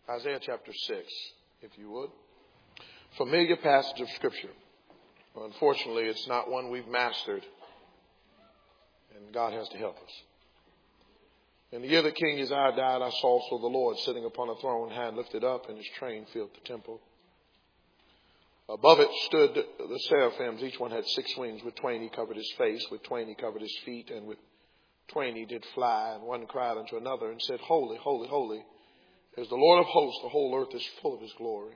Isaiah chapter 6, if you would. Familiar passage of Scripture. Unfortunately, it's not one we've mastered, and God has to help us. In the year that King Uzziah died, I saw also the Lord sitting upon a throne, hand lifted up, and his train filled the temple. Above it stood the seraphims. Each one had 6 wings. With 2 he covered his face, with 2 he covered his feet, and with 2 he did fly. And one cried unto another and said, Holy, holy, holy is the Lord of hosts. The whole earth is full of his glory.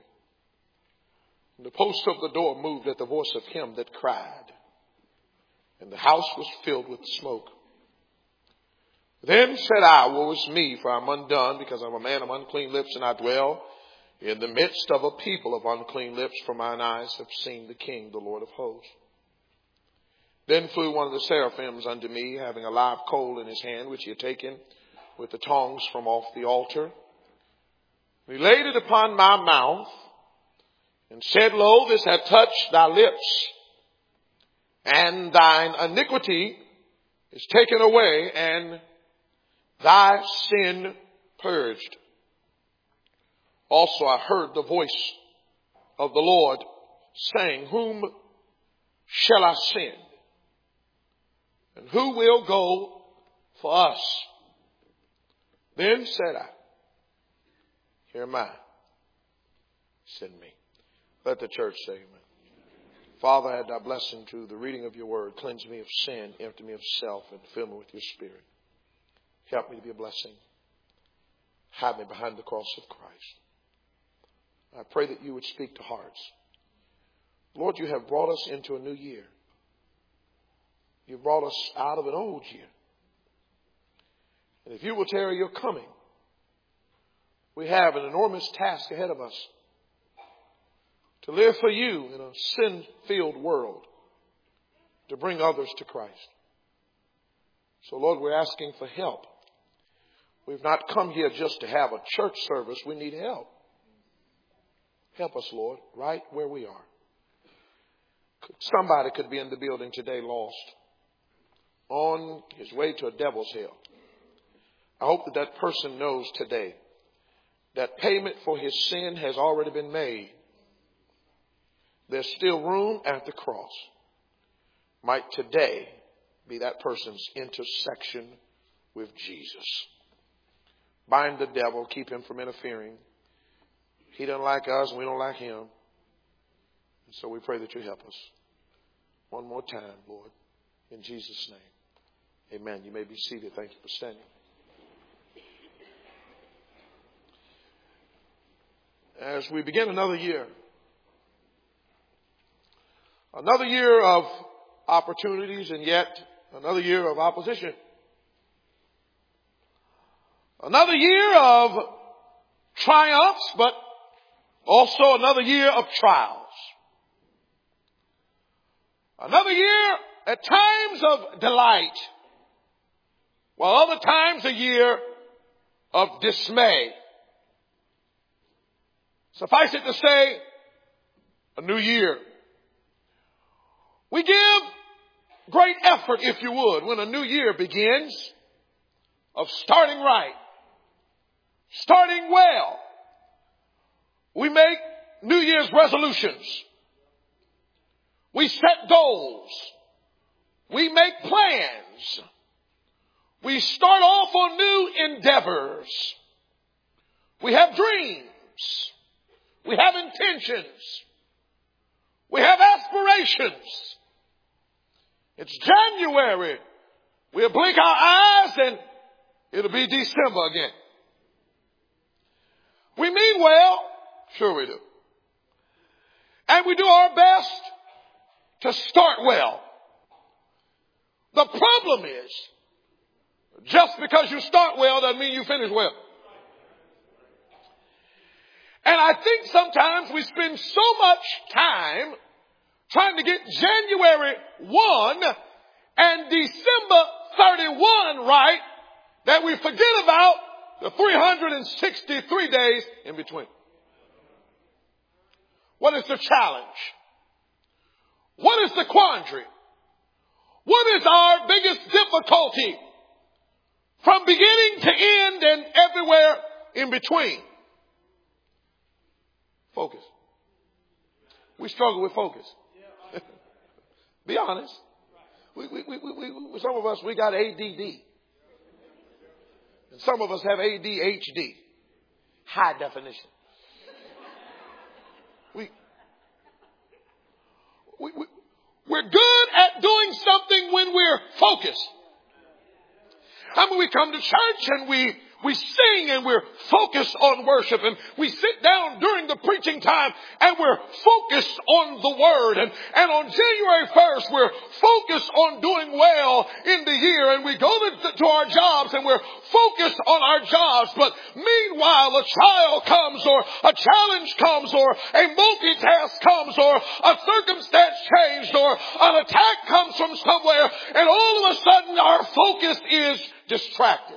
And the posts of the door moved at the voice of him that cried, and the house was filled with smoke. Then said I, Woe is me, for I am undone, because I am a man of unclean lips, and I dwell in the midst of a people of unclean lips, for mine eyes have seen the King, the Lord of hosts. Then flew one of the seraphims unto me, having a live coal in his hand, which he had taken with the tongs from off the altar. He laid it upon my mouth, and said, Lo, this hath touched thy lips, and thine iniquity is taken away, and thy sin purged. Also I heard the voice of the Lord saying, Whom shall I send? And who will go for us? Then said I, Here am I, send me. Let the church say amen. Father, add thy blessing to the reading of your word. Cleanse me of sin, empty me of self, and fill me with your spirit. Help me to be a blessing. Hide me behind the cross of Christ. I pray that you would speak to hearts. Lord, you have brought us into a new year. You brought us out of an old year. And if you will tarry your coming, we have an enormous task ahead of us. To live for you in a sin-filled world. To bring others to Christ. So Lord, we're asking for help. We've not come here just to have a church service. We need help. Help us, Lord, right where we are. Somebody could be in the building today lost. On his way to a devil's hell. I hope that that person knows today that payment for his sin has already been made. There's still room at the cross. Might today be that person's intersection with Jesus. Bind the devil, keep him from interfering. He doesn't like us and we don't like him. And so we pray that you help us. One more time, Lord, in Jesus' name. Amen. You may be seated. Thank you for standing. As we begin another year of opportunities and yet another year of opposition. Another year of triumphs, but also another year of trials. Another year at times of delight, while other times a year of dismay. Suffice it to say, a new year. We give great effort, if you would, when a new year begins, of starting right, starting well. We make New Year's resolutions. We set goals. We make plans. We start off on new endeavors. We have dreams. We have intentions. We have aspirations. It's January. We'll blink our eyes and it'll be December again. We mean well. Sure we do. And we do our best to start well. The problem is, just because you start well doesn't mean you finish well. And I think sometimes we spend so much time trying to get January 1 and December 31 right that we forget about the 363 days in between. What is the challenge? What is the quandary? What is our biggest difficulty from beginning to end and everywhere in between? Focus. We struggle with focus. Be honest. Some of us, we got ADD. And some of us have ADHD. High definition. We're good at doing something when we're focused. I mean, we come to church and we sing and we're focused on worship, and we sit down during the preaching time and we're focused on the word, and on January 1st we're focused on doing well in the year, and we go to our jobs and we're focused on our jobs. But meanwhile, a trial comes, or a challenge comes, or a multitask comes, or a circumstance changed, or an attack comes from somewhere, and all of a sudden our focus is distracted.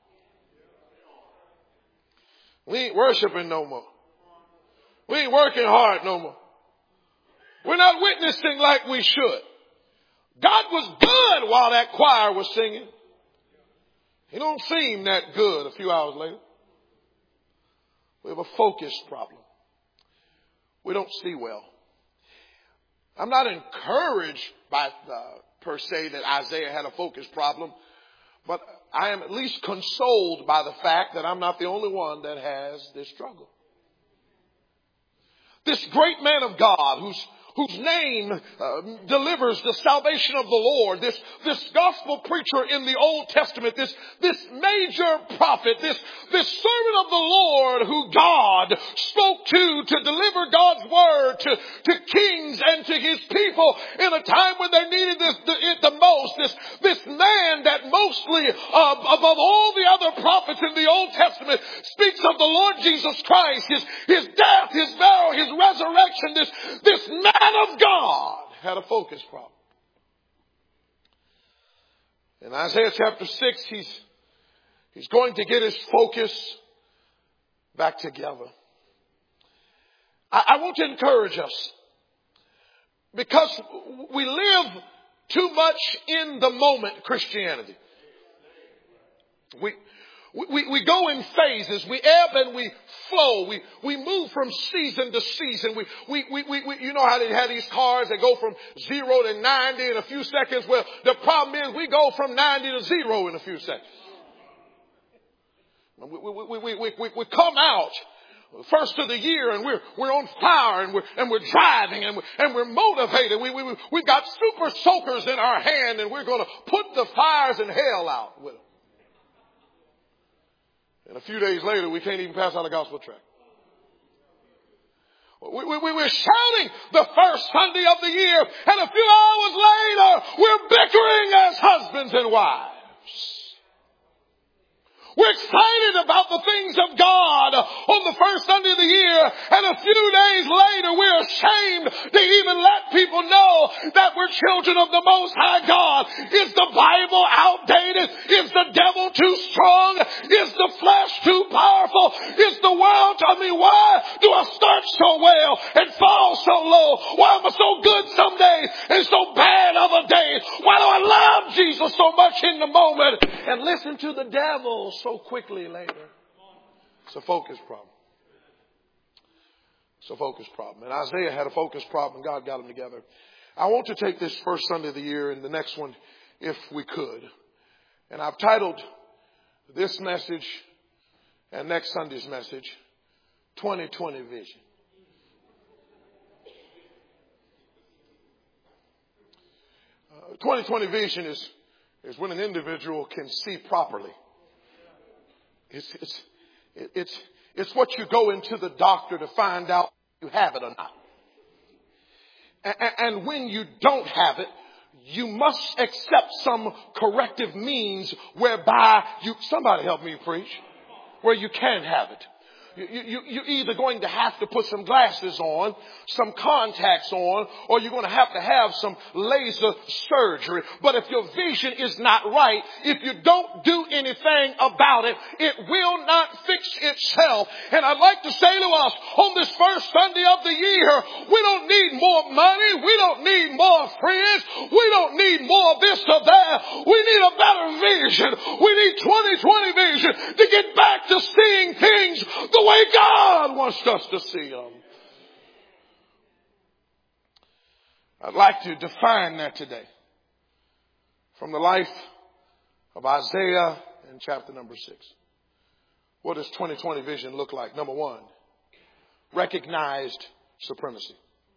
We ain't worshiping no more. We ain't working hard no more. We're not witnessing like we should. God was good while that choir was singing. He don't seem that good a few hours later. We have a focus problem. We don't see well. I'm not encouraged by per se that Isaiah had a focus problem, but I am at least consoled by the fact that I'm not the only one that has this struggle. This great man of God whose name delivers the salvation of the Lord, this gospel preacher in the Old Testament, this major prophet, this servant of the Lord who God spoke to deliver God's word to kings and to his people in a time when they needed it the most. This man that mostly above all the other prophets in the Old Testament speaks of the Lord Jesus Christ, his death, his burial, his resurrection. This man of God had a focus problem. In Isaiah chapter 6, he's going to get his focus back together. I want to encourage us, because we live too much in the moment Christianity. We go in phases. We ebb and we flow. We move from season to season. We you know how they have these cars that go from 0 to 90 in a few seconds. Well, the problem is we go from 90 to 0 in a few seconds. We come out first of the year and we're on fire and we're driving and we're motivated. We've got super soakers in our hand, and we're going to put the fires in hell out with them. And a few days later, we can't even pass on the gospel tract. We're shouting the first Sunday of the year, and a few hours later, we're bickering as husbands and wives. We're excited about the things of God on the first Sunday of the year, and a few days later we're ashamed to even let people know that we're children of the Most High God. Is the Bible outdated? Is the devil too strong? Is the flesh too powerful? Is the world, why do I start so well and fall so low? Why am I so good some days and so bad other days? Why do I love Jesus so much in the moment and listen to the devil so quickly later? It's a focus problem. It's a focus problem. And Isaiah had a focus problem, and God got them together. I want to take this first Sunday of the year and the next one, if we could. And I've titled this message and next Sunday's message, 2020 Vision. Uh, 2020 Vision is when an individual can see properly. It's what you go into the doctor to find out if you have it or not. And when you don't have it, you must accept some corrective means whereby somebody help me preach, where you can have it. You're either going to have to put some glasses on, some contacts on, or you're going to have some laser surgery. But if your vision is not right, if you don't do anything about it, it will not fix itself. And I'd like to say to us on this first Sunday of the year, we don't need more money. We don't need more friends. We don't need more of this or that. We need a better vision. We need 2020 vision to get back to seeing things the way God wants us to see them. I'd like to define that today from the life of Isaiah in chapter number 6. What does 2020 vision look like? Number one, recognized supremacy.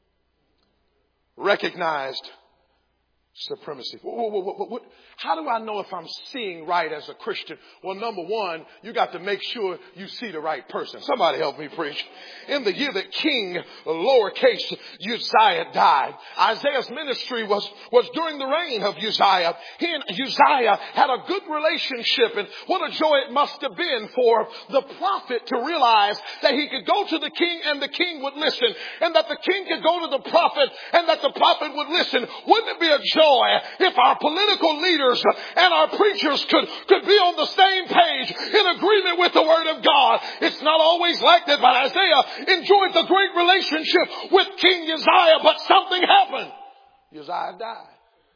Recognized supremacy. How do I know if I'm seeing right as a Christian? Well, number one, you got to make sure you see the right person. Somebody help me preach. In the year that King, lowercase, Uzziah died, Isaiah's ministry was during the reign of Uzziah. He and Uzziah had a good relationship, and what a joy it must have been for the prophet to realize that he could go to the king and the king would listen, and that the king could go to the prophet and that the prophet would listen. Wouldn't it be a joy if our political leaders and our preachers could be on the same page in agreement with the word of God? It's not always like that, but Isaiah enjoyed the great relationship with King Uzziah, but something happened. Uzziah died.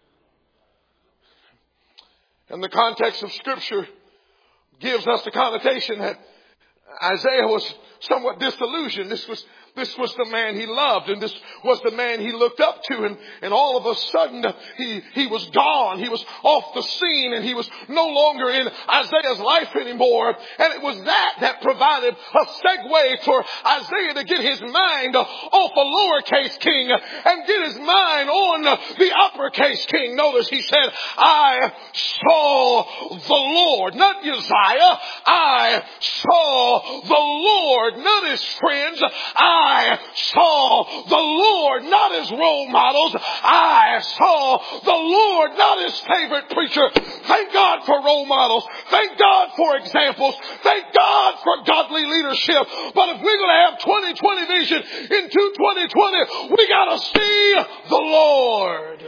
And the context of Scripture gives us the connotation that Isaiah was somewhat disillusioned. This was the man he loved, and this was the man he looked up to, and all of a sudden he was gone. He was off the scene, and he was no longer in Isaiah's life anymore. And it was that provided a segue for Isaiah to get his mind off a lowercase king and get his mind on the uppercase king. Notice he said, I saw the Lord, not Uzziah. I saw the Lord, not his friends. I saw the Lord, not his role models. I saw the Lord, not his favorite preacher. Thank God for role models. Thank God for examples. Thank God for godly leadership. But if we're going to have 2020 vision into 2020, we got to see the Lord.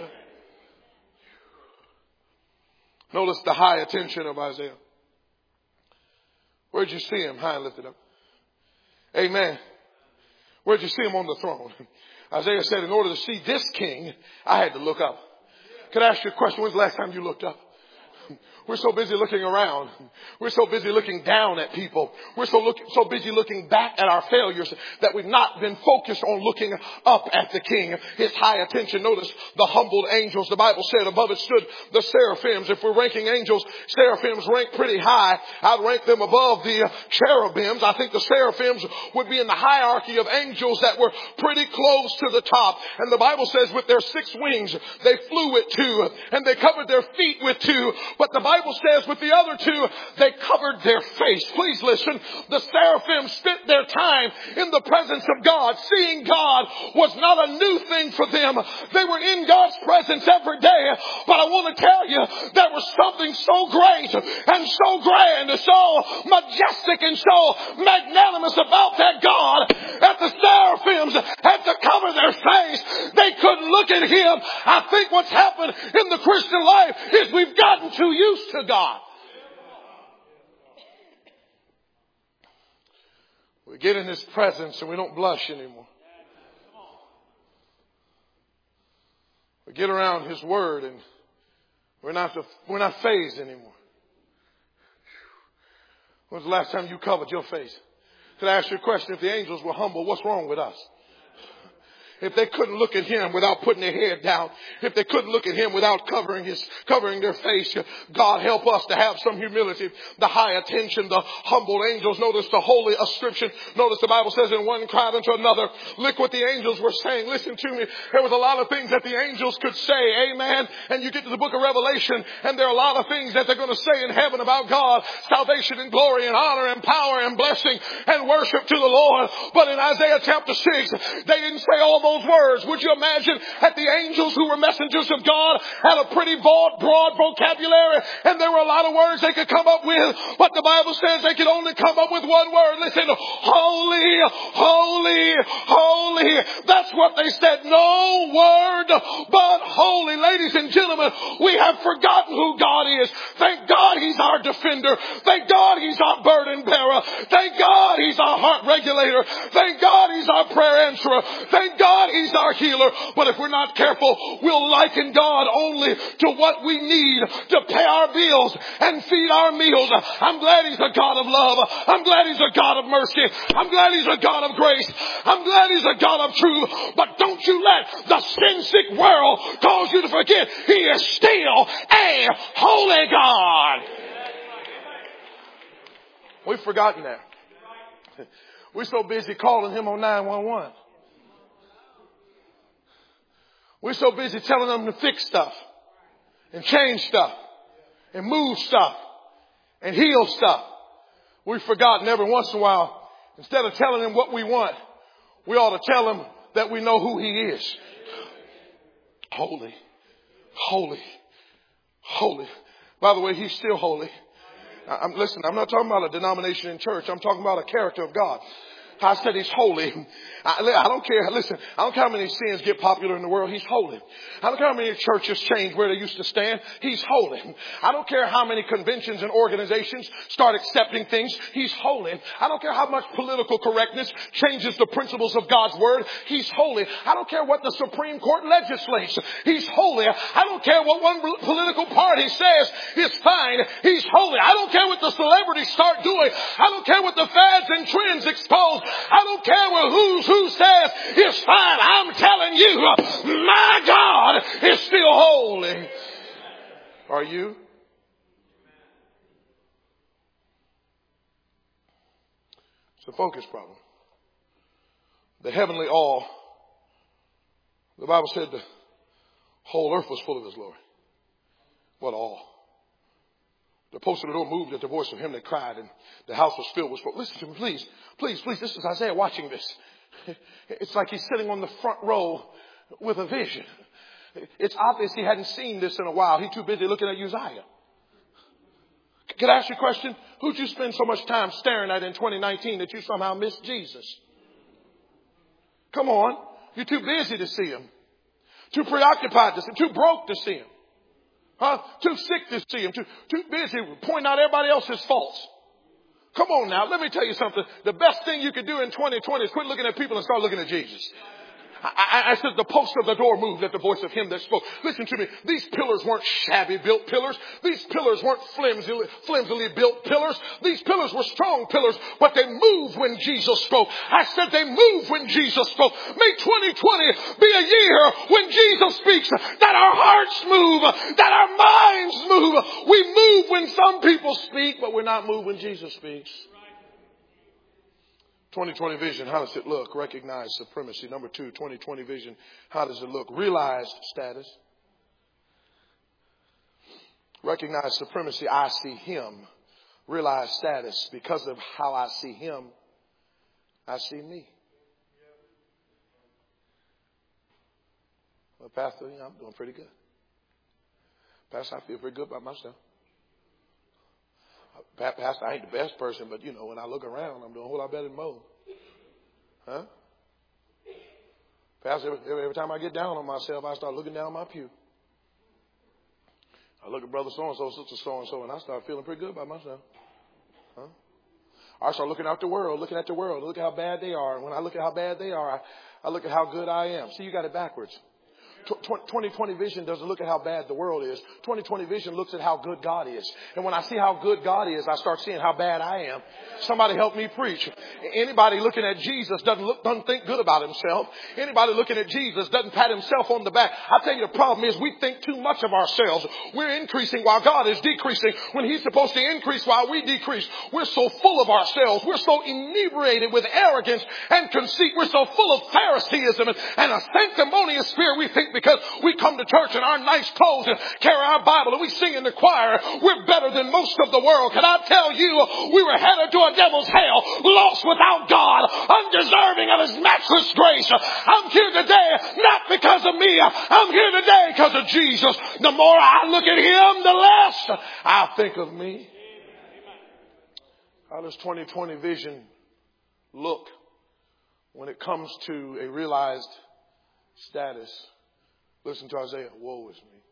Notice the high attention of Isaiah. Where'd you see him? High and lifted up. Amen. Where'd you see him? On the throne? Isaiah said, in order to see this king, I had to look up. Could I ask you a question? When's the last time you looked up? We're so busy looking around. We're so busy looking down at people. We're so busy looking back at our failures that we've not been focused on looking up at the King. His high attention. Notice the humbled angels. The Bible said above it stood the seraphims. If we're ranking angels, seraphims rank pretty high. I'd rank them above the cherubims. I think the seraphims would be in the hierarchy of angels that were pretty close to the top. And the Bible says with their 6 wings, they flew with 2, and they covered their feet with 2. But the Bible says with the other 2, they covered their face. Please listen. The seraphim spent their time in the presence of God. Seeing God was not a new thing for them. They were in God's presence every day. But I want to tell you, there was something so great and so grand and so majestic and so magnanimous about that God that the seraphims had to cover their face. They couldn't look at him. I think what's happened in the Christian life is we've gotten too used to God. We get in his presence and we don't blush anymore. We get around his word and we're not fazed anymore. When's the last time you covered your face? Could I ask you a question? If the angels were humble, what's wrong with us? If they couldn't look at him without putting their head down, if they couldn't look at him without covering their face, God help us to have some humility, the high attention, the humble angels. Notice the holy ascription. Notice the Bible says, and one cried unto another. Look what the angels were saying. Listen to me. There was a lot of things that the angels could say. Amen. And you get to the book of Revelation, and there are a lot of things that they're going to say in heaven about God. Salvation and glory and honor and power and blessing and worship to the Lord. But in Isaiah chapter 6, they didn't say all those words. Would you imagine that the angels who were messengers of God had a pretty broad vocabulary, and there were a lot of words they could come up with, but the Bible says they could only come up with one word. Listen, holy, holy, holy. That's what they said. No word but holy. Ladies and gentlemen, we have forgotten who God is. Thank God he's our defender. Thank God he's our burden bearer. Thank God he's our heart regulator. Thank God he's our prayer answerer. Thank God God, He's our healer. But if we're not careful, we'll liken God only to what we need to pay our bills and feed our meals. I'm glad He's a God of love. I'm glad He's a God of mercy. I'm glad He's a God of grace. I'm glad He's a God of truth. But don't you let the sin-sick world cause you to forget He is still a holy God. We've forgotten that. We're so busy calling Him on 911. We're so busy telling them to fix stuff and change stuff and move stuff and heal stuff. We've forgotten every once in a while, instead of telling Him what we want, we ought to tell Him that we know who He is. Holy, holy, holy. By the way, He's still holy. Listen, I'm not talking about a denomination in church. I'm talking about a character of God. I said He's holy. I don't care. Listen, I don't care how many sins get popular in the world. He's holy. I don't care how many churches change where they used to stand. He's holy. I don't care how many conventions and organizations start accepting things. He's holy. I don't care how much political correctness changes the principles of God's word. He's holy. I don't care what the Supreme Court legislates. He's holy. I don't care what one political party says is fine. He's holy. I don't care what the celebrities start doing. I don't care what the fads and trends expose. I don't care what who says it's fine. I'm telling you, my God is still holy. Are you? It's a focus problem. The heavenly awe. The Bible said the whole earth was full of His glory. What awe. The post of the door moved at the voice of Him that cried, and the house was filled with smoke. Listen to me, please. Please, please. This is Isaiah watching this. It's like he's sitting on the front row with a vision. It's obvious he hadn't seen this in a while. He's too busy looking at Uzziah. Can I ask you a question? Who'd you spend so much time staring at in 2019 that you somehow missed Jesus? Come on. You're too busy to see Him. Too preoccupied to see Him. Too broke to see Him. Too sick to see Him. Too busy pointing out everybody else's faults. Come on now. Let me tell you something. The best thing you could do in 2020 is quit looking at people and start looking at Jesus. I said the post of the door moved at the voice of Him that spoke. Listen to me. These pillars weren't shabby built pillars. These pillars weren't flimsily built pillars. These pillars were strong pillars, but they moved when Jesus spoke. I said they moved when Jesus spoke. May 2020 be a year when Jesus speaks, that our hearts move, that our minds move. We move when some people speak, but we're not moved when Jesus speaks. 2020 vision, how does it look? Recognize supremacy. Number 2, 2020 vision, how does it look? Realized status. Recognize supremacy. I see Him. Realize status. Because of how I see Him, I see me. Well, Pastor, I'm doing pretty good. Pastor, I feel pretty good about myself. Pastor, I ain't the best person, but when I look around, I'm doing a whole lot better than most. Huh? Pastor, every time I get down on myself, I start looking down my pew. I look at brother so-and-so, sister so-and-so, and I start feeling pretty good about myself. Huh? I start looking at the world, look at how bad they are. And when I look at how bad they are, I look at how good I am. See, you got it backwards. 2020 vision doesn't look at how bad the world is. 2020 vision looks at how good God is. And when I see how good God is, I start seeing how bad I am. Somebody help me preach. Anybody looking at Jesus doesn't think good about himself. Anybody looking at Jesus doesn't pat himself on the back. I tell you, the problem is we think too much of ourselves. We're increasing while God is decreasing when He's supposed to increase while we decrease. We're so full of ourselves. We're so inebriated with arrogance and conceit. We're so full of Phariseeism and a sanctimonious spirit. We think because we come to church in our nice clothes and carry our Bible and we sing in the choir, we're better than most of the world. Can I tell you, we were headed to a devil's hell, lost without God, undeserving of His matchless grace. I'm here today not because of me. I'm here today because of Jesus. The more I look at Him, the less I think of me. How does 2020 vision look when it comes to a realized status? Listen to Isaiah. Woe is me.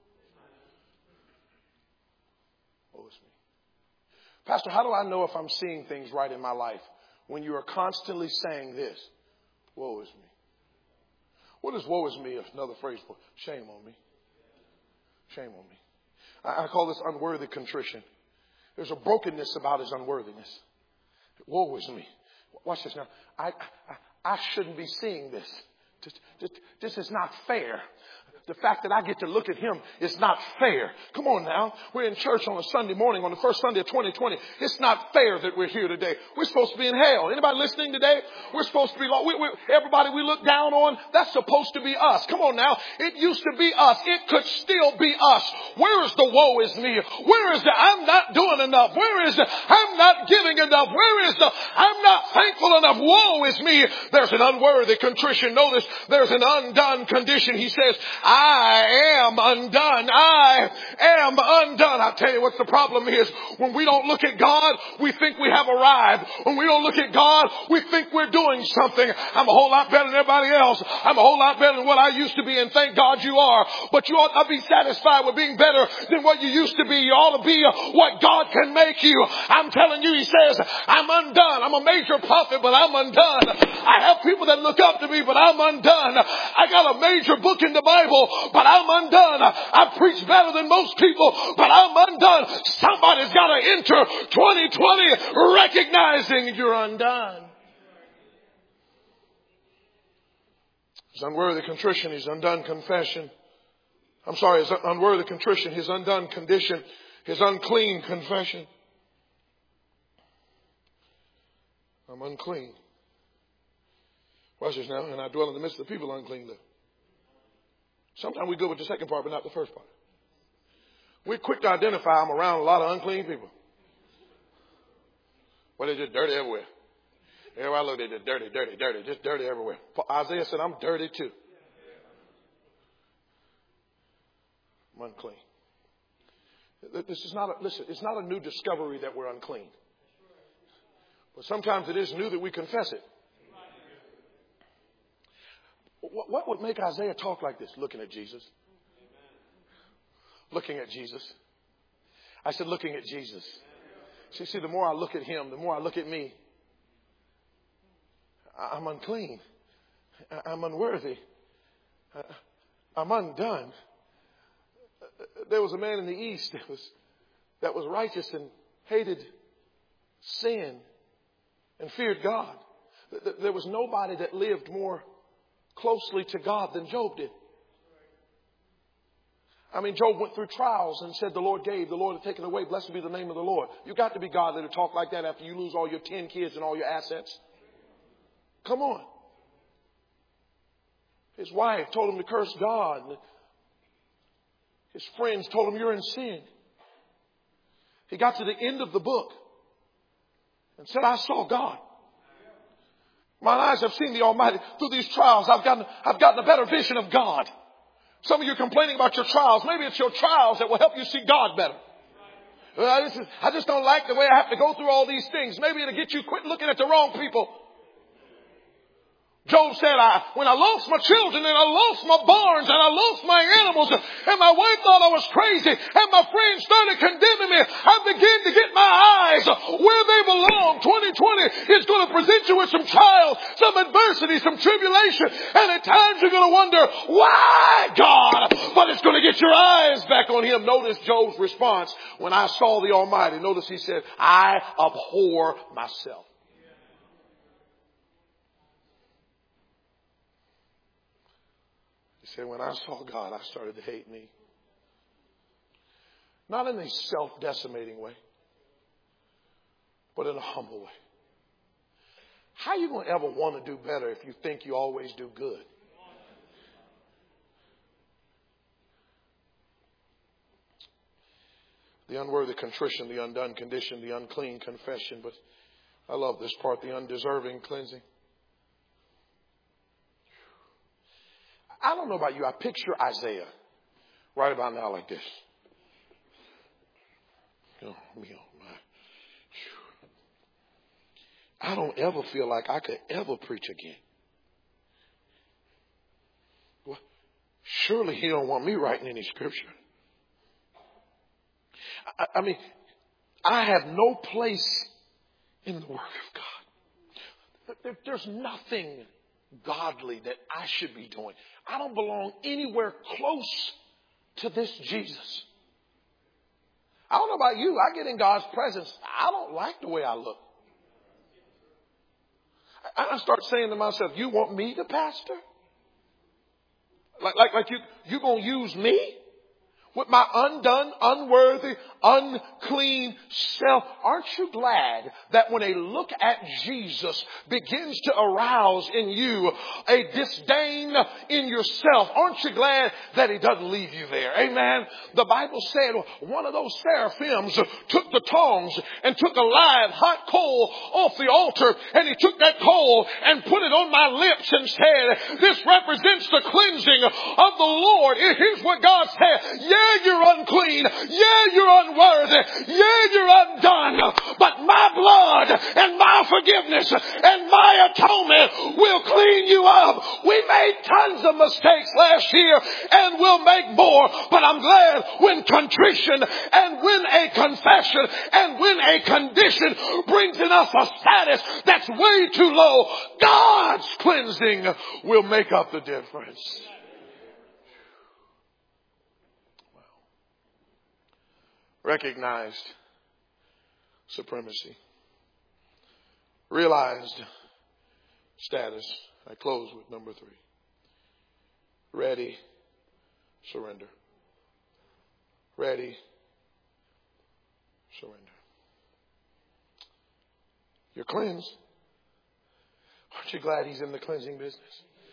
Woe is me. Pastor, how do I know if I'm seeing things right in my life when you are constantly saying this? Woe is me. What is woe is me? Another phrase for shame on me. Shame on me. I call this unworthy contrition. There's a brokenness about his unworthiness. Woe is me. Watch this now. I shouldn't be seeing this. This is not fair. The fact that I get to look at him is not fair. Come on now. We're in church on a Sunday morning, on the first Sunday of 2020. It's not fair that we're here today. We're supposed to be in hell. Anybody listening today? We're supposed to be, everybody we look down on, that's supposed to be us. Come on now. It used to be us. It could still be us. Where is the woe is me? Where is the I'm not doing enough? Where is the I'm not giving enough? Where is the I'm not thankful enough? Woe is me. There's an unworthy contrition. Notice there's an undone condition. He says, I am undone. I am undone. I tell you what the problem is. When we don't look at God, we think we have arrived. When we don't look at God, we think we're doing something. I'm a whole lot better than everybody else. I'm a whole lot better than what I used to be, and thank God you are. But you ought not be satisfied with being better than what you used to be. You ought to be what God can make you. I'm telling you, he says, I'm undone. I'm a major prophet, but I'm undone. I have people that look up to me, but I'm undone. I got a major book in the Bible, but I'm undone. I preach better than most people, but I'm undone. Somebody's got to enter 2020 recognizing you're undone. His unworthy contrition, his undone confession. I'm sorry, his unworthy contrition, his undone condition, his unclean confession. I'm unclean. Watch this now. And I dwell in the midst of the people unclean live. Sometimes we go with the second part, but not the first part. We're quick to identify I'm around a lot of unclean people. Well, they're just dirty everywhere. Everywhere I look, they're just dirty, just dirty everywhere. Isaiah said, I'm dirty too. I'm unclean. This is not it's not a new discovery that we're unclean. But sometimes it is new that we confess it. What would make Isaiah talk like this? Looking at Jesus. Looking at Jesus. I said, looking at Jesus. See, the more I look at him, the more I look at me. I'm unclean. I'm unworthy. I'm undone. There was a man in the East that was righteous and hated sin and feared God. There was nobody that lived more closely to God than Job did. I mean, Job went through trials and said, the Lord gave, the Lord had taken away. Blessed be the name of the Lord. You got to be godly to talk like that after you lose all your 10 kids and all your assets. Come on. His wife told him to curse God. His friends told him, you're in sin. He got to the end of the book and said, I saw God. My eyes have seen the Almighty. Through these trials, I've gotten a better vision of God. Some of you are complaining about your trials. Maybe it's your trials that will help you see God better. I just don't like the way I have to go through all these things. Maybe it'll get you quit looking at the wrong people. Job said, when I lost my children and I lost my barns and I lost my animals and my wife thought I was crazy and my friends started condemning me, I began to get my eyes where they belong. 2020 is going to present you with some trials, some adversity, some tribulation, and at times you're going to wonder, why, God? But it's going to get your eyes back on him. Notice Job's response when I saw the Almighty. Notice he said, I abhor myself. He said, when I saw God, I started to hate me. Not in a self-decimating way, but in a humble way. How are you going to ever want to do better if you think you always do good? The unworthy contrition, the undone condition, the unclean confession. But I love this part, the undeserving cleansing. I don't know about you. I picture Isaiah right about now like this. Oh, my. I don't ever feel like I could ever preach again. Well, surely he don't want me writing any scripture. I mean, I have no place in the Word of God. There's nothing godly that I should be doing. I don't belong anywhere close to this Jesus. I don't know about you. I get in God's presence. I don't like the way I look. I start saying to myself, you want me to pastor? Like you gonna use me? With my undone, unworthy, unclean self. Aren't you glad that when a look at Jesus begins to arouse in you a disdain in yourself? Aren't you glad that he doesn't leave you there? Amen. The Bible said one of those seraphims took the tongs and took a live hot coal off the altar, and he took that coal and put it on my lips and said, this represents the cleansing of the Lord. Here's what God said. Yeah, you're unclean. Yeah, you're unworthy. Yeah, you're undone. But my blood and my forgiveness and my atonement will clean you up. We made tons of mistakes last year and we'll make more. But I'm glad when contrition and when a confession and when a condition brings in us a status that's way too low, God's cleansing will make up the difference. Recognized supremacy. Realized status. I close with number 3. Ready, surrender. Ready, surrender. You're cleansed. Aren't you glad he's in the cleansing business?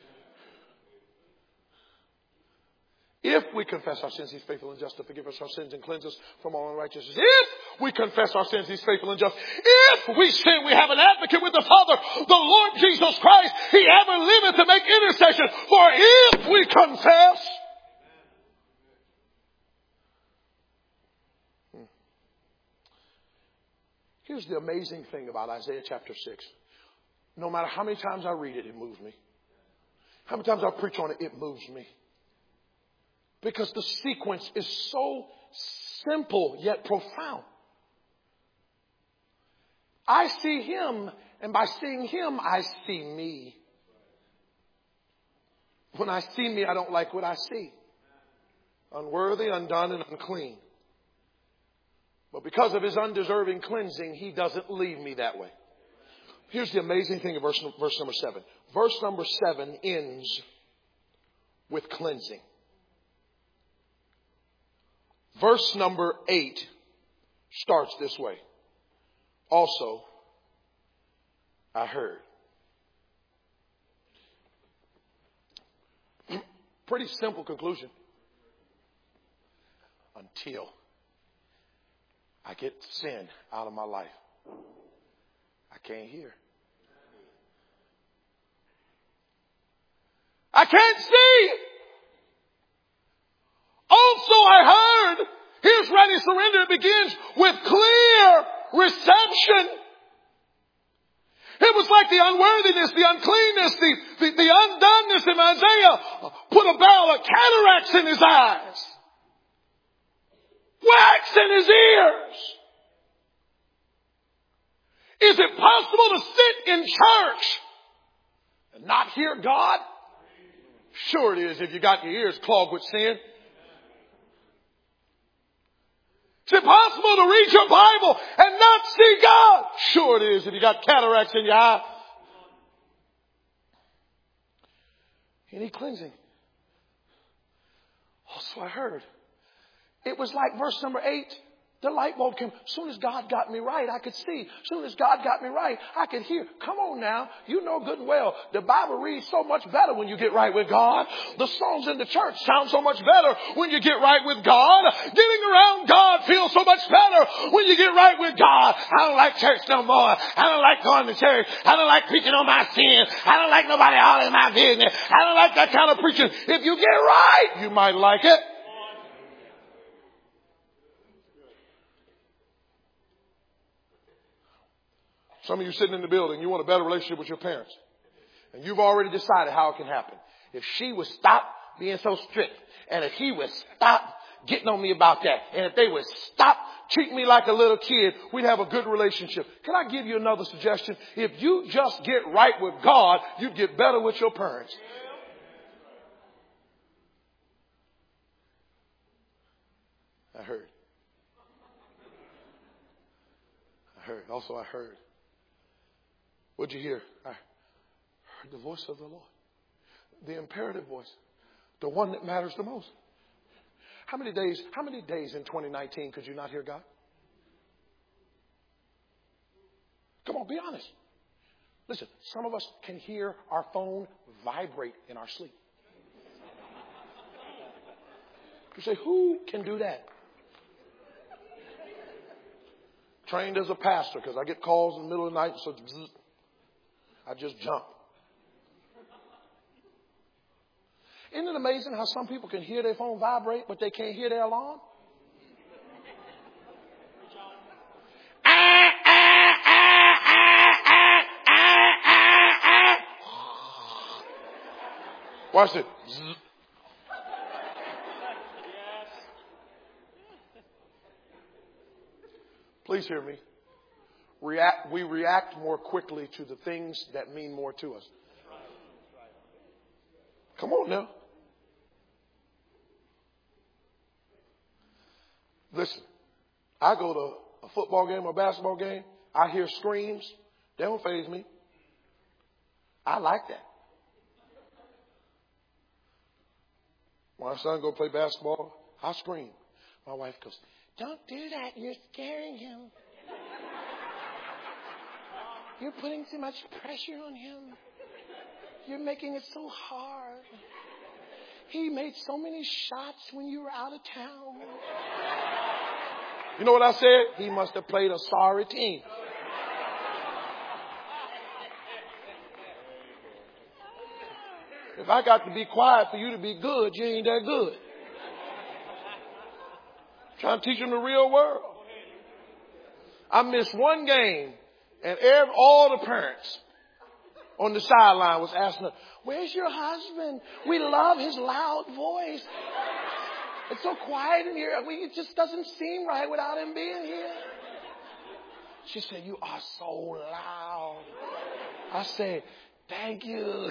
If we confess our sins, he's faithful and just to forgive us our sins and cleanse us from all unrighteousness. If we confess our sins, he's faithful and just. If we sin, we have an advocate with the Father, the Lord Jesus Christ. He ever liveth to make intercession. For if we confess. Here's the amazing thing about Isaiah chapter 6. No matter how many times I read it, it moves me. How many times I preach on it, it moves me. Because the sequence is so simple yet profound. I see him, and by seeing him, I see me. When I see me, I don't like what I see. Unworthy, undone, and unclean. But because of his undeserving cleansing, he doesn't leave me that way. Here's the amazing thing in verse number 7. Verse number 7 ends with cleansing. Verse number 8 starts this way. Also, I heard. Pretty simple conclusion. Until I get sin out of my life, I can't hear. I can't see. Also, I heard. Here's ready surrender. It begins with clear reception. It was like the unworthiness, the uncleanness, the undoneness in Isaiah put a barrel of cataracts in his eyes. Wax in his ears. Is it possible to sit in church and not hear God? Sure it is if you got your ears clogged with sin. Is it possible to read your Bible and not see God? Sure it is if you got cataracts in your eye. Any cleansing? Also I heard. It was like verse number 8. The light bulb came. As soon as God got me right, I could see. As soon as God got me right, I could hear. Come on now. You know good and well. The Bible reads so much better when you get right with God. The songs in the church sound so much better when you get right with God. Getting around God feels so much better when you get right with God. I don't like church no more. I don't like going to church. I don't like preaching on my sin. I don't like nobody all in my business. I don't like that kind of preaching. If you get right, you might like it. Some of you sitting in the building, you want a better relationship with your parents. And you've already decided how it can happen. If she would stop being so strict, and if he would stop getting on me about that. And if they would stop treating me like a little kid, we'd have a good relationship. Can I give you another suggestion? If you just get right with God, you'd get better with your parents. I heard. Also, I heard. What'd you hear? I heard the voice of the Lord. The imperative voice. The one that matters the most. How many days in 2019 could you not hear God? Come on, be honest. Listen, some of us can hear our phone vibrate in our sleep. You say, who can do that? Trained as a pastor, because I get calls in the middle of the night, so I just jump. Isn't it amazing how some people can hear their phone vibrate, but they can't hear their alarm? Watch it. Please hear me. We react more quickly to the things that mean more to us. Come on now. Listen, I go to a football game or a basketball game. I hear screams. They don't faze me. I like that. When my son go play basketball, I scream. My wife goes, "Don't do that. You're scaring him. You're putting too much pressure on him. You're making it so hard. He made so many shots when you were out of town." You know what I said? He must have played a sorry team. If I got to be quiet for you to be good, you ain't that good. Trying to teach them the real world. I missed one game, and all the parents on the sideline was asking her, "Where's your husband? We love his loud voice. It's so quiet in here. It just doesn't seem right without him being here." She said, "You are so loud." I said, "Thank you."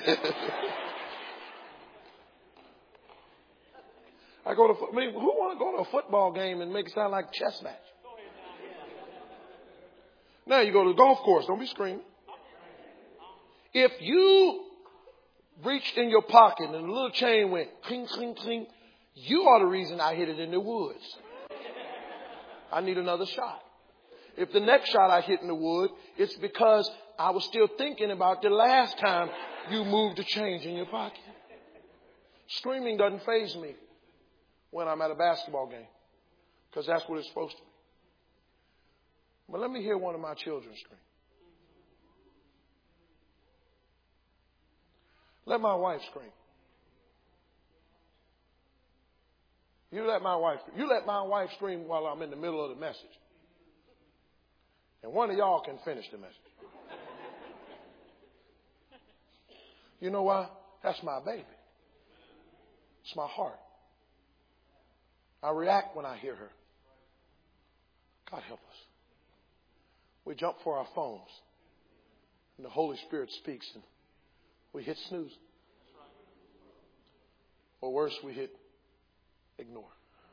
Who want to go to a football game and make it sound like a chess match? Now you go to the golf course. Don't be screaming. If you reached in your pocket and the little chain went clink, clink, clink, you are the reason I hit it in the woods. I need another shot. If the next shot I hit in the wood, it's because I was still thinking about the last time you moved the change in your pocket. Screaming doesn't faze me when I'm at a basketball game, because that's what it's supposed to be. But let me hear one of my children scream. Let my wife scream. You let my wife scream while I'm in the middle of the message. And one of y'all can finish the message. You know why? That's my baby. It's my heart. I react when I hear her. God help us. We jump for our phones. And the Holy Spirit speaks and we hit snooze. Or worse, we hit ignore.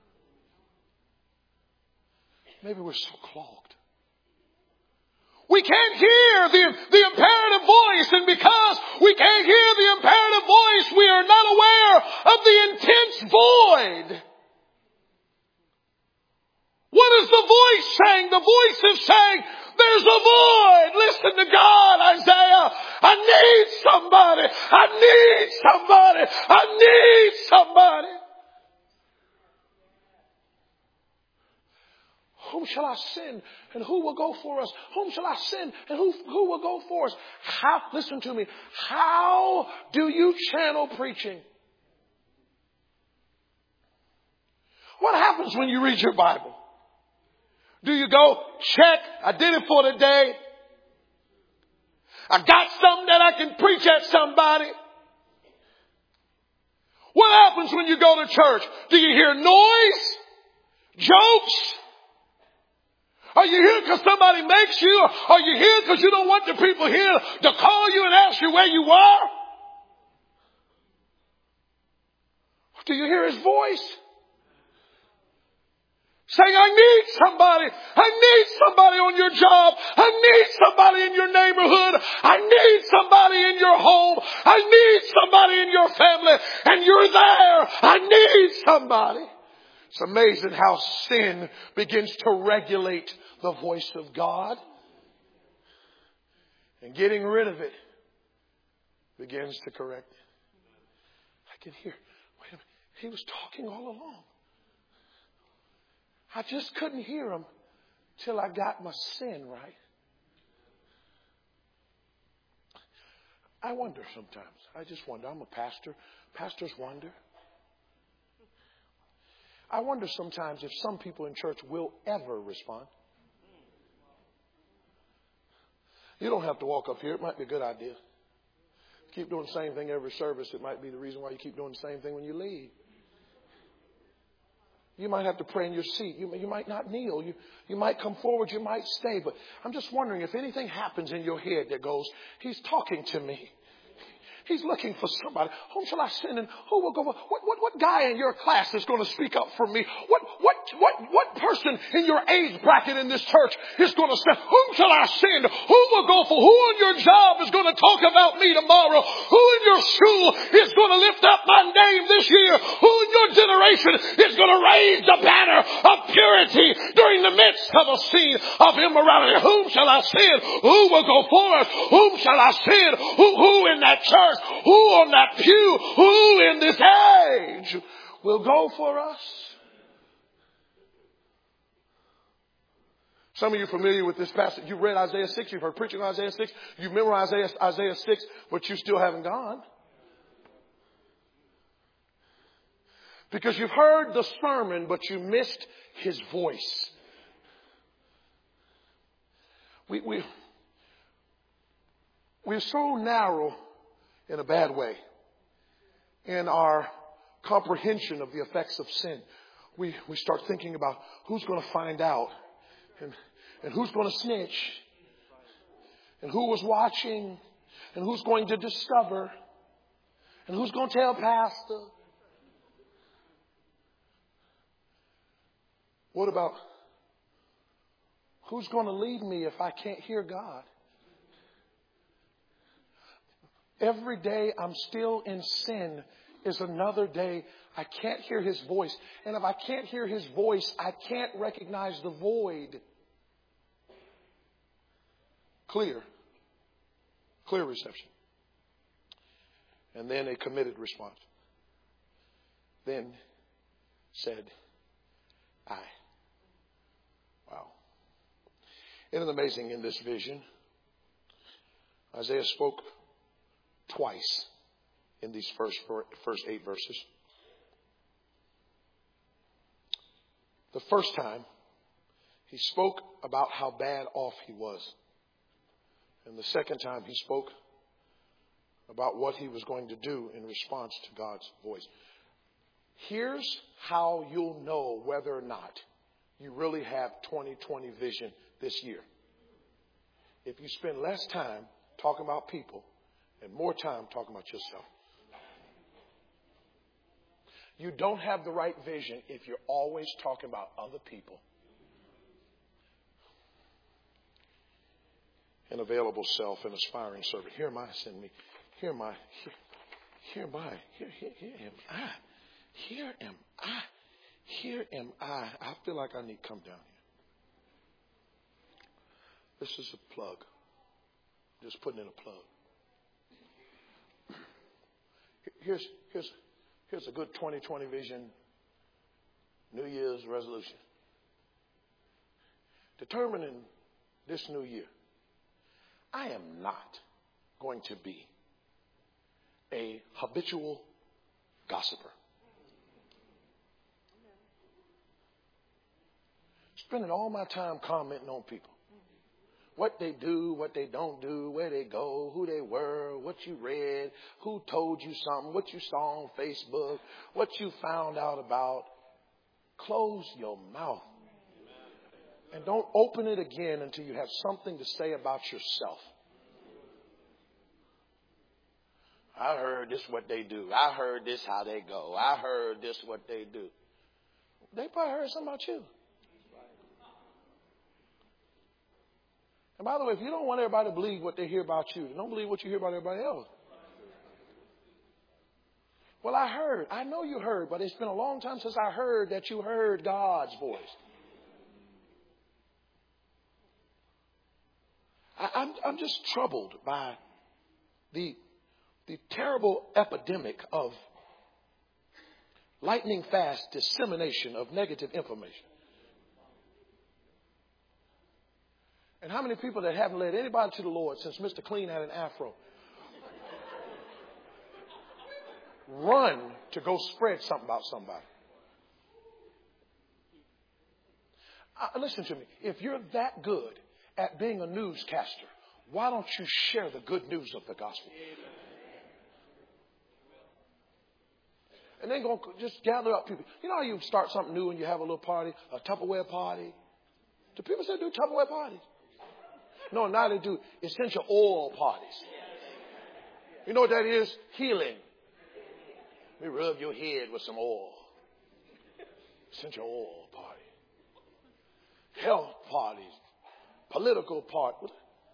Maybe we're so clogged. We can't hear the imperative voice, and because we can't hear the imperative voice, we are not aware of the intense void. What is the voice saying? The voice is saying, there's a void. Listen to God, Isaiah. I need somebody. I need somebody. I need somebody. Whom shall I send and who will go for us? Whom shall I send and who will go for us? Listen to me. How do you channel preaching? What happens when you read your Bible? Do you go, check, I did it for the day. I got something that I can preach at somebody. What happens when you go to church? Do you hear noise Jokes? Are you here because somebody makes you? Or are you here because you don't want the people here to call you and ask you where you were? Do you hear his voice? Saying, I need somebody. I need somebody on your job. I need somebody in your neighborhood. I need somebody in your home. I need somebody in your family. And you're there. I need somebody. It's amazing how sin begins to regulate the voice of God. And getting rid of it begins to correct it. I can hear, wait a minute, he was talking all along. I just couldn't hear him till I got my sin right. I wonder sometimes. I just wonder. I'm a pastor. Pastors wonder. I wonder sometimes if some people in church will ever respond. You don't have to walk up here. It might be a good idea. Keep doing the same thing every service. It might be the reason why you keep doing the same thing when you leave. You might have to pray in your seat. You might not kneel. You might come forward. You might stay. But I'm just wondering if anything happens in your head that goes, he's talking to me. He's looking for somebody. Whom shall I send and who will go? What guy in your class is going to speak up for me? What person in your age bracket in this church is going to say, whom shall I send? Who will go for? Who on your job is going to talk about me tomorrow? Who in your school is going to lift up my name this year? Who in your generation is going to raise the banner of purity during the midst of a scene of immorality? Whom shall I send? Who will go for us? Whom shall I send? Who in that church? Who on that pew? Who in this age will go for us? Some of you are familiar with this passage. You've read Isaiah 6. You've heard preaching on Isaiah 6. You've memorized Isaiah 6, but you still haven't gone. Because you've heard the sermon, but you missed his voice. We're so narrow in a bad way in our comprehension of the effects of sin. We start thinking about who's going to find out and who's going to snitch and who was watching and who's going to discover and who's going to tell pastor. What about who's going to lead me if I can't hear God? Every day I'm still in sin is another day I can't hear his voice. And if I can't hear his voice, I can't recognize the void. Clear reception. And then a committed response. Then said, I. Wow. Isn't it amazing in this vision? Isaiah spoke twice in these first 8 verses. The first time, he spoke about how bad off he was. And the second time, he spoke about what he was going to do in response to God's voice. Here's how you'll know whether or not you really have 2020 vision this year. If you spend less time talking about people and more time talking about yourself. You don't have the right vision if you're always talking about other people. An available self, an aspiring servant. Here am I, send me. Here am I. Here am I. Here am I. Here am I. Here am I. I feel like I need to come down here. This is a plug. Just putting in a plug. Here's a good 2020 vision, New Year's resolution. Determining this new year, I am not going to be a habitual gossiper. Spending all my time commenting on people. What they do, what they don't do, where they go, who they were, what you read, who told you something, what you saw on Facebook, what you found out about close your mouth. And don't open it again until you have something to say about yourself. I heard this what they do. I heard this how they go. I heard this what they do. They probably heard something about you. And by the way, if you don't want everybody to believe what they hear about you, don't believe what you hear about everybody else. Well, I heard. I know you heard, but it's been a long time since I heard that you heard God's voice. I'm just troubled by the terrible epidemic of lightning fast dissemination of negative information. And how many people that haven't led anybody to the Lord since Mr. Clean had an afro run to go spread something about somebody? Listen to me. If you're that good at being a newscaster, why don't you share the good news of the gospel? And then go just gather up people. You know how you start something new and you have a little party, a Tupperware party? Do people still do Tupperware parties? No, now they do essential oil parties. You know what that is? Healing. We rub your head with some oil. Essential oil party. Health parties. Political parties.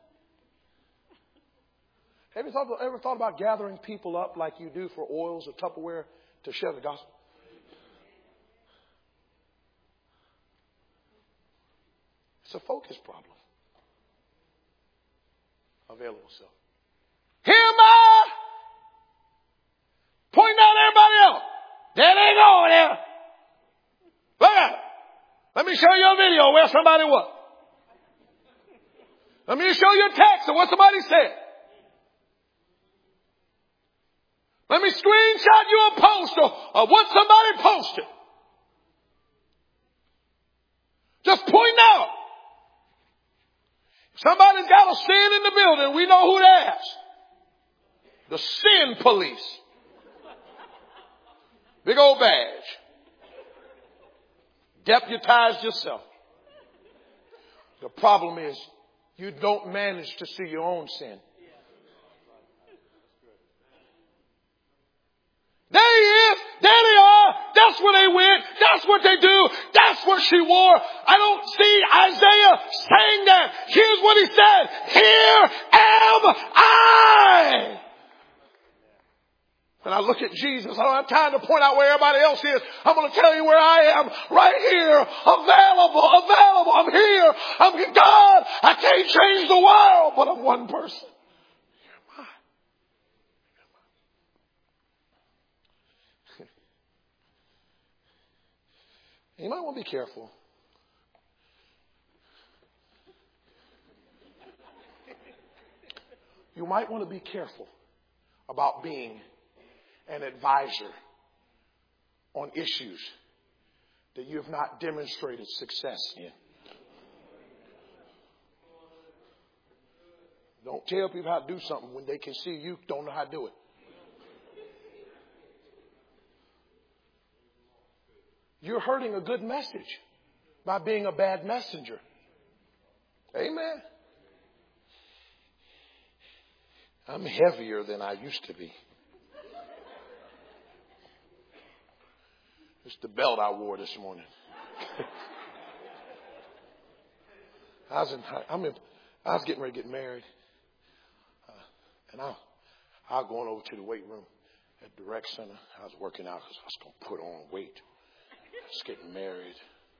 Have you ever thought about gathering people up like you do for oils or Tupperware to share the gospel? It's a focus problem. Available self. Here am I, pointing out everybody else. There they go there. Look at it. Let me show you a video where somebody was. Let me show you a text of what somebody said. Let me screenshot you a post of what somebody posted. Just point out. If somebody's got a sin in the building, we know who that's. The sin police. Big old badge. Deputize yourself. The problem is you don't manage to see your own sin. There he is. There they are. That's where they went. That's what they do. That's what she wore. I don't see Isaiah saying that. Here's what he said. Here am I. When I look at Jesus, I don't have time to point out where everybody else is. I'm going to tell you where I am. Right here. Available. I'm here. I'm God. I can't change the world, but I'm one person. You might want to be careful. You might want to be careful about being an advisor on issues that you have not demonstrated success in. Don't tell people how to do something when they can see you don't know how to do it. You're hurting a good message by being a bad messenger. Amen. I'm heavier than I used to be. It's the belt I wore this morning. I was getting ready to get married. And I was going over to the weight room at the rec center. I was working out because I was going to put on weight. Just getting married,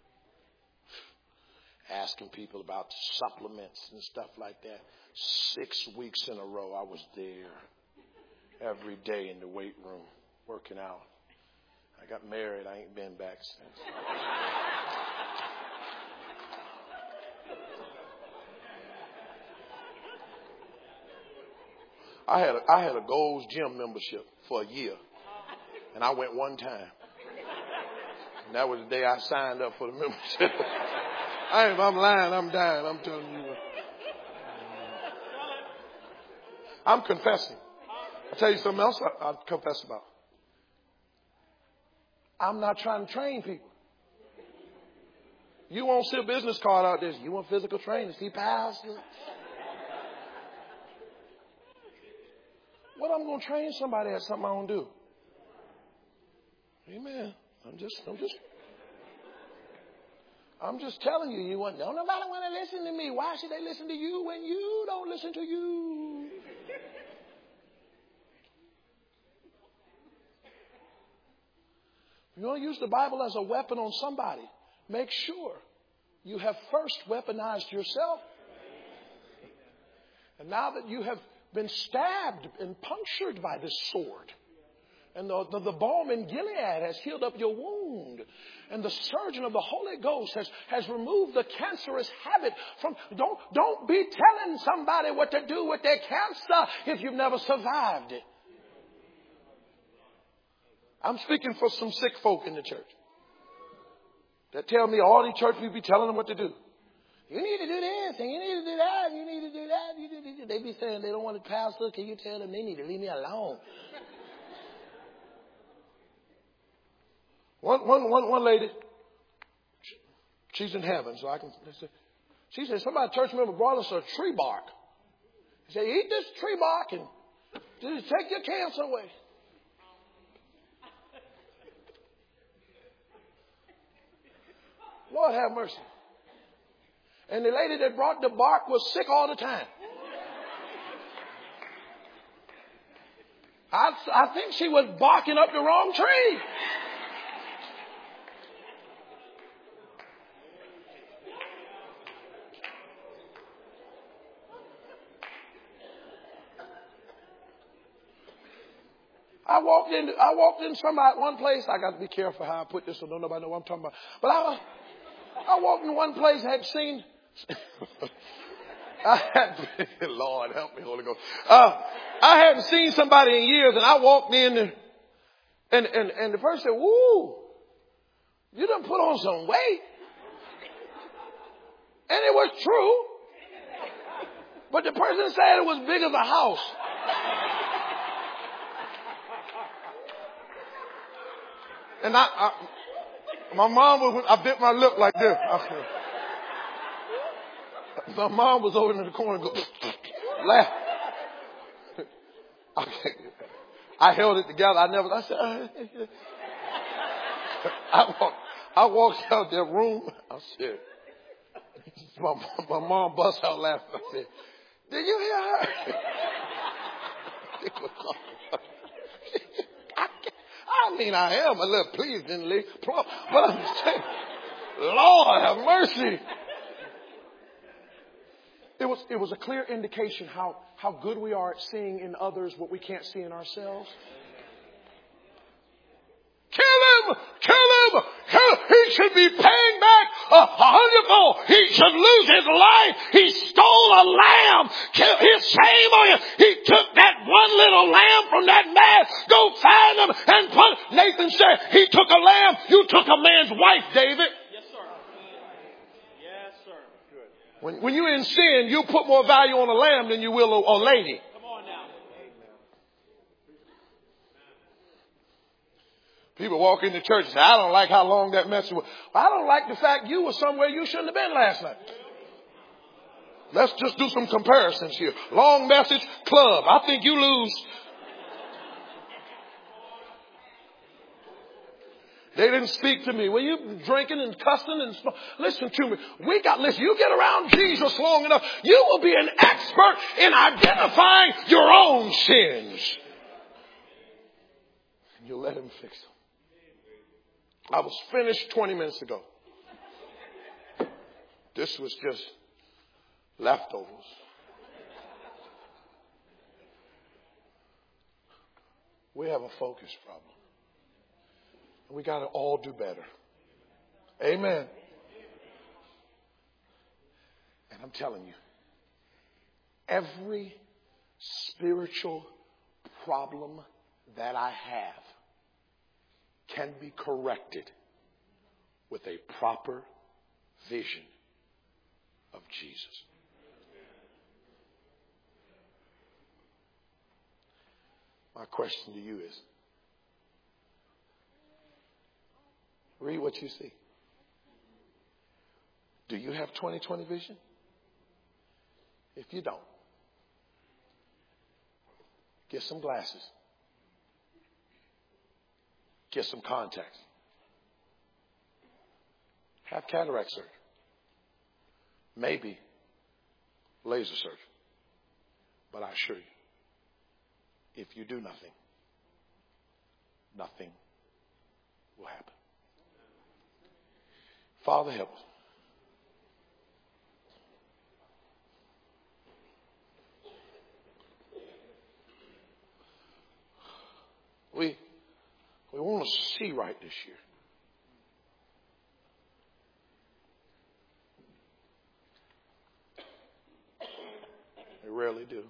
asking people about supplements and stuff like that. 6 weeks in a row, I was there every day in the weight room working out. I got married. I ain't been back since. I had a Gold's Gym membership for a year, and I went one time. And that was the day I signed up for the membership. I'm lying. I'm dying. I'm telling you. I'm confessing. I'll tell you something else I'll confess about. I'm not trying to train people. You won't see a business card out there. You want physical training? See pals? What I'm going to train somebody at something I don't do? Amen. I'm just telling you. Don't nobody want to listen to me. Why should they listen to you when you don't listen to you? If you want to use the Bible as a weapon on somebody, make sure you have first weaponized yourself. And now that you have been stabbed and punctured by this sword, and the balm in Gilead has healed up your wound, and the surgeon of the Holy Ghost has removed the cancerous habit from... Don't be telling somebody what to do with their cancer if you've never survived it. I'm speaking for some sick folk in the church that tell me all these church people be telling them what to do. You need to do this, and you need to do that, and you need to do that. They be saying they don't want to pastor. Can you tell them they need to leave me alone? One lady, she's in heaven, so I can. She said, somebody, church member, brought us a tree bark. He said, eat this tree bark and just take your cancer away. Lord have mercy. And the lady that brought the bark was sick all the time. I think she was barking up the wrong tree. I walked in one place. I got to be careful how I put this so nobody know what I'm talking about. But I walked in one place, had seen... Lord help me, Holy Ghost. I hadn't seen somebody in years, and I walked in and the person said, "Woo, you done put on some weight." And it was true. But the person said it was big as a house. And my mom I bit my lip like this. My mom was over in the corner and laugh. I held it together. I said, I walked out that room. I said, my mom bust out laughing. I said, did you hear her? I mean, I am a little pleased in the but I'm saying, Lord have mercy. It was a clear indication how good we are at seeing in others what we can't see in ourselves. Kill him! He should be paying back 100-fold. He should lose his life. He stole a lamb. His shame on him. He took that one little lamb from that man. Go find him and put. Nathan said, he took a lamb. You took a man's wife, David. Yes, sir. Yes, sir. Good. When you're in sin, you put more value on a lamb than you will a lady. Come on now. People walk into church and say, I don't like how long that message was. I don't like the fact you were somewhere you shouldn't have been last night. Let's just do some comparisons here. Long message, club. I think you lose. They didn't speak to me. Were you drinking and cussing and listen to me. Listen, you get around Jesus long enough, you will be an expert in identifying your own sins. And you'll let him fix them. I was finished 20 minutes ago. This was just leftovers. We have a focus problem. We got to all do better. Amen. And I'm telling you, every spiritual problem that I have can be corrected with a proper vision of Jesus. My question to you is, read what you see. Do you have 20/20 vision? If you don't, get some glasses. Get some contacts. Have cataract surgery. Maybe laser surgery. But I assure you, if you do nothing, nothing will happen. Father, help us. We want to see right this year. They rarely do.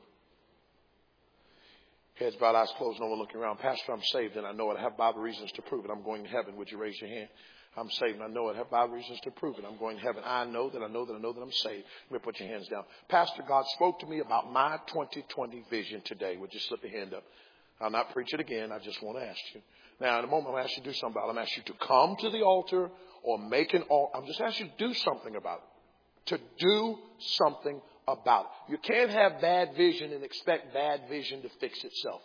Heads bowed, eyes closed, no one looking around. Pastor, I'm saved and I know it. I have Bible reasons to prove it. I'm going to heaven. Would you raise your hand? I'm saved and I know it. I have Bible reasons to prove it. I'm going to heaven. I know that I'm saved. Let me put your hands down. Pastor, God spoke to me about my 20/20 vision today. Would you slip your hand up? I'll not preach it again. I just want to ask you. Now, in a moment, I'm going to ask you to do something about it. I'm going to ask you to come to the altar or make an altar. I'm just asking you to do something about it. To do something about it. You can't have bad vision and expect bad vision to fix itself.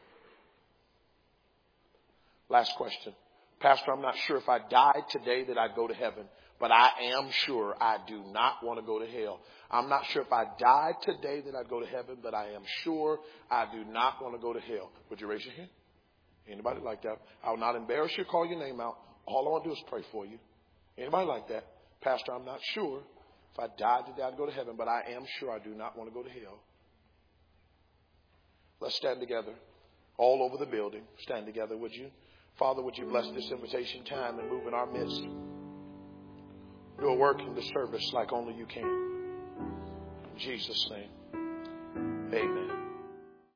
Last question. Pastor, I'm not sure if I died today that I'd go to heaven, but I am sure I do not want to go to hell. I'm not sure if I died today that I'd go to heaven, but I am sure I do not want to go to hell. Would you raise your hand? Anybody like that? I will not embarrass you, call your name out. All I want to do is pray for you. Anybody like that? Pastor, I'm not sure if I died today I'd go to heaven, but I am sure I do not want to go to hell. Let's stand together all over the building. Stand together, would you? Father, would you bless this invitation time and move in our midst? Do a work in the service like only you can. In Jesus' name, amen.